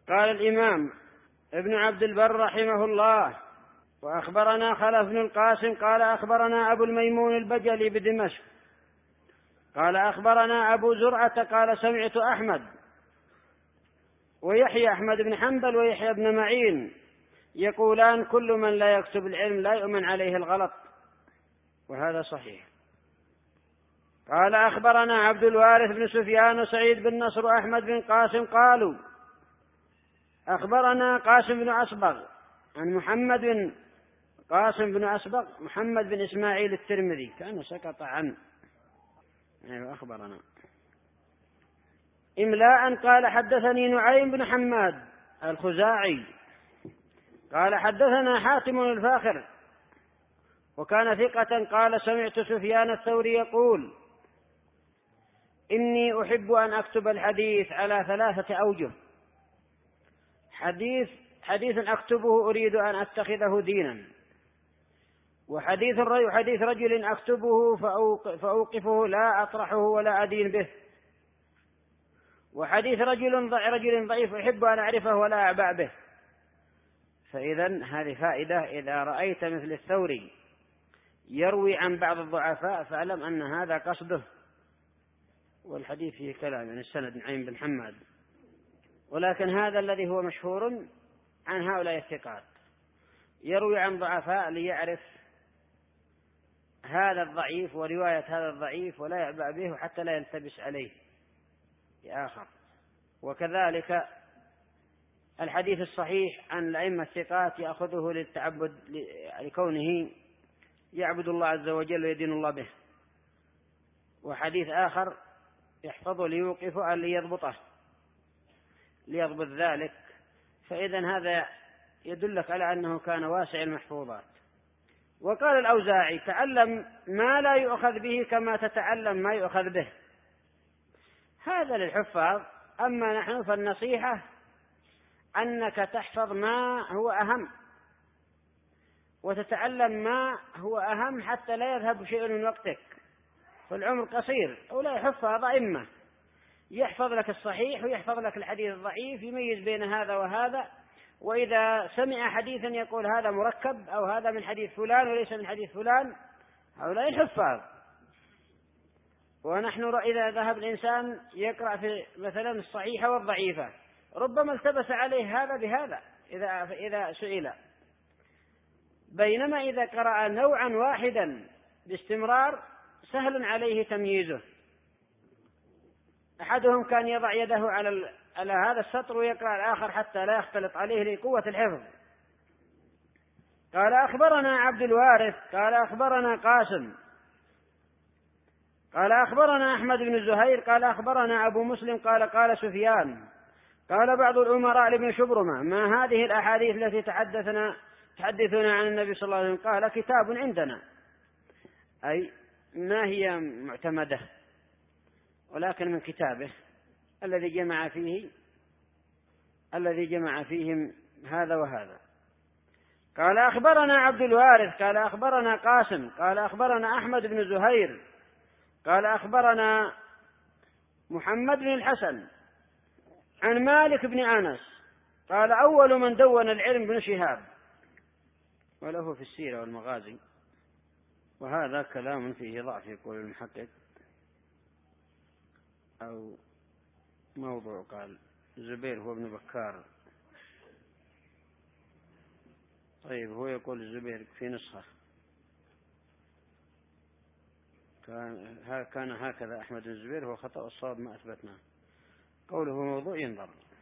قال الإمام ابن عبد البر رحمه الله: وأخبرنا خلف بن القاسم قال أخبرنا أبو الميمون البجلي بدمشق قال أخبرنا أبو زرعة قال سمعت أحمد ويحيى أحمد بن حنبل ويحيى بن معين يقولان: كل من لا يكتب العلم لا يؤمن عليه الغلط، وهذا صحيح. قال أخبرنا عبد الوارث بن سفيان وسعيد بن نصر وأحمد بن قاسم قالوا أخبرنا قاسم بن أصبغ عن محمد بن قاسم بن أصبغ محمد بن إسماعيل الترمذي كان سقط عنه. أخبرنا إملاء قال حدثني نعيم بن حماد الخزاعي قال حدثنا حاتم الفاخر وكان ثقة قال سمعت سفيان الثوري يقول: إني أحب أن أكتب الحديث على 3 أوجه: حديث أكتبه أريد أن أتخذه دينا، وحديث رجل أكتبه فأوقفه لا أطرحه ولا أدين به، وحديث رجل ضعيف أحب أن أعرفه ولا أعبأ به. فإذا هذه فائدة: إذا رأيت مثل الثوري يروي عن بعض الضعفاء فاعلم أن هذا قصده. والحديث فيه كلام عن السند نعيم بن حماد، ولكن هذا الذي هو مشهور عن هؤلاء الثقات يروي عن ضعفاء ليعرف هذا الضعيف ورواية هذا الضعيف ولا يعبأ به حتى لا يلتبس عليه بآخر. وكذلك الحديث الصحيح عن الأئمة الثقات يأخذه للتعبد لكونه يعبد الله عز وجل ويدين الله به، وحديث آخر يحفظه ليوقفه ليضبط ذلك. فإذا هذا يدلك على أنه كان واسع المحفوظات. وقال الأوزاعي: تعلم ما لا يؤخذ به كما تتعلم ما يؤخذ به. هذا للحفاظ. أما نحن فالنصيحة أنك تحفظ ما هو أهم وتتعلم ما هو أهم حتى لا يذهب شيء من وقتك، فالعمر قصير. أولا حفاظ أئمة يحفظ لك الصحيح ويحفظ لك الحديث الضعيف، يميز بين هذا وهذا، وإذا سمع حديثا يقول هذا مركب أو هذا من حديث فلان وليس من حديث فلان. هؤلاء الحفاظ. ونحن إذا ذهب الإنسان يقرأ في مثلا الصحيحة والضعيفة ربما التبس عليه هذا بهذا إذا سئل، بينما إذا قرأ نوعا واحدا باستمرار سهل عليه تمييزه. أحدهم كان يضع يده على هذا السطر ويقرأ الآخر حتى لا يختلط عليه لقوة الحفظ. قال أخبرنا عبد الوارث قال أخبرنا قاسم قال أخبرنا أحمد بن زهير قال أخبرنا أبو مسلم قال سفيان قال بعض الأمراء لابن شبرمة: ما هذه الأحاديث التي تحدثنا عن النبي صلى الله عليه وسلم؟ قال: كتاب عندنا، أي ما هي معتمدة ولكن من كتابه الذي جمع فيهم هذا وهذا. قال أخبرنا عبد الوارث قال أخبرنا قاسم قال أخبرنا أحمد بن زهير قال أخبرنا محمد بن الحسن عن مالك بن أنس قال: أول من دون العلم ابن شهاب، وله في السيرة والمغازي. وهذا كلام فيه ضعف يقول المحقق، أو موضوع. قال الزبير هو ابن بكار. طيب هو يقول الزبير في نسخة كان هكذا أحمد بن الزبير، هو خطأ الصواب ما أثبتناه. قوله موضوع ينظر.